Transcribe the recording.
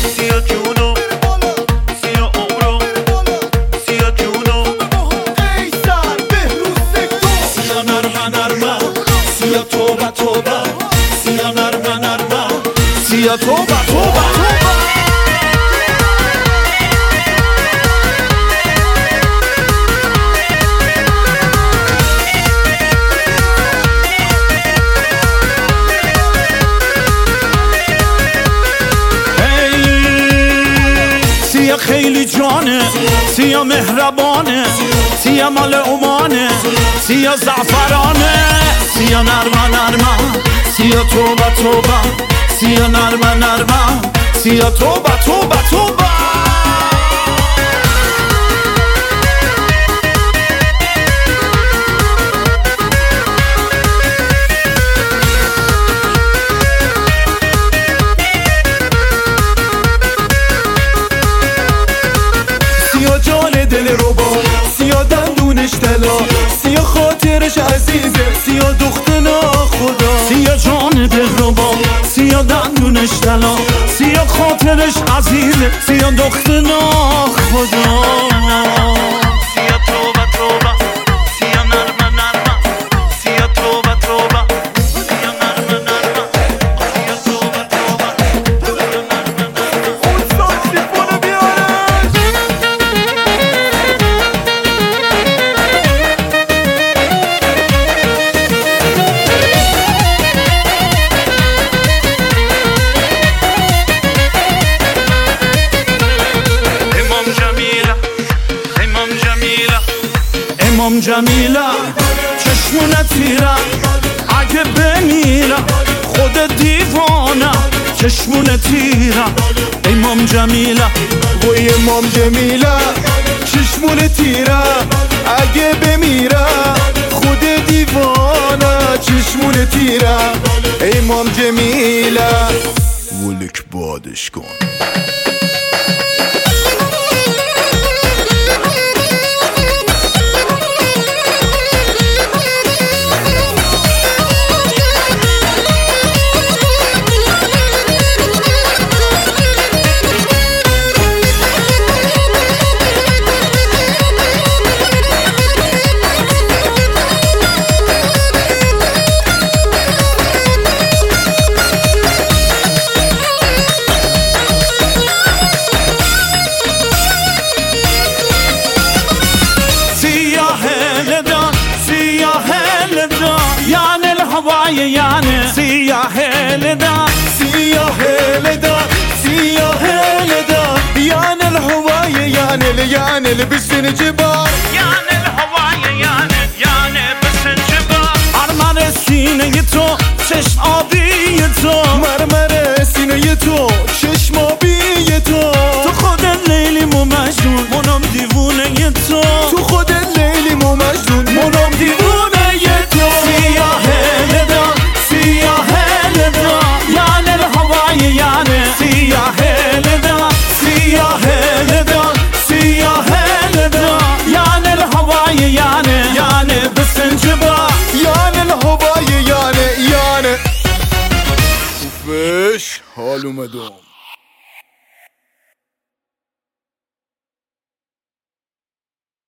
سیاه جونو سیاه عمرو سیاه جونو قیصر بهروز سکتور سیاه نرمه نرمه سیاه توبه توبه سیاه نرمه نرمه سیاه توبه توبه سیاه خیلی جانه سیاه مهربانه سیاه مال عمانه سیاه زعفرانه سیاه نرمه نرمه سیاه توبه توبه سیاه نرمه نرمه سیاه توبه توبه توبه دل رو با سیاه دندونش طلا سیاه خاطرش عزیزه سیاه دخت ناخدا سیاه جان دل رو با سیاه دندونش طلا سیاه خاطرش عزیزه سیاه دخت ناخدا سیاه توبه توبه سیاه نرمه نرمه سیاه توبه توبه سیاه نرمه نرمه سیاه توبه توبه اون ساکسیفون بیارش امام جمیله چشمونه تیره اگه بمیرم خود دیوانه چشمونه تیره امام جمیله وای امام جمیله چشمون تیره اگه بمیره خود دیوانه چشمون تیره امام جمیله ولک بادش کن يعني سياح لدا سیاه لدا سیاه لدا یعنی الهوای یعنی لبسن جبار يعني الهواي يعني بس الجبال مرمر سینه تو چشم آبی تو مرمر سینه تو چشم آبی تو تو خود لیلی مو مجنون منم دیوونه تو تو خود لیلی مو مجنون منم دیوونه تو سیاه لدا سیاه لدا يعني الهواي سیاه لدا سیاه لدا سیاه لدا يعني الهواي يعني بس الجبال یعنی الهوای یعنی اوفش حال اومدم